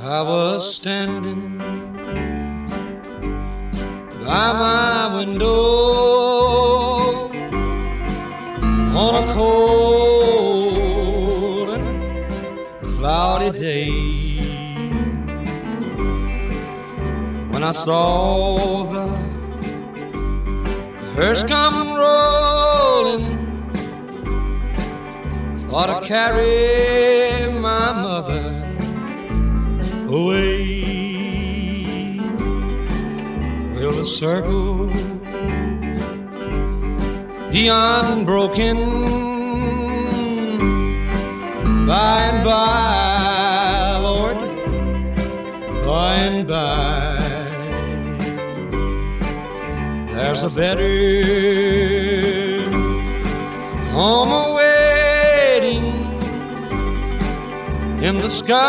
I was standing by my window on a cold and cloudy day when I saw the hearse come rolling for to carry my mother away. Well, the circle be unbroken by and by, Lord, by and by. There's a better home awaiting in the sky.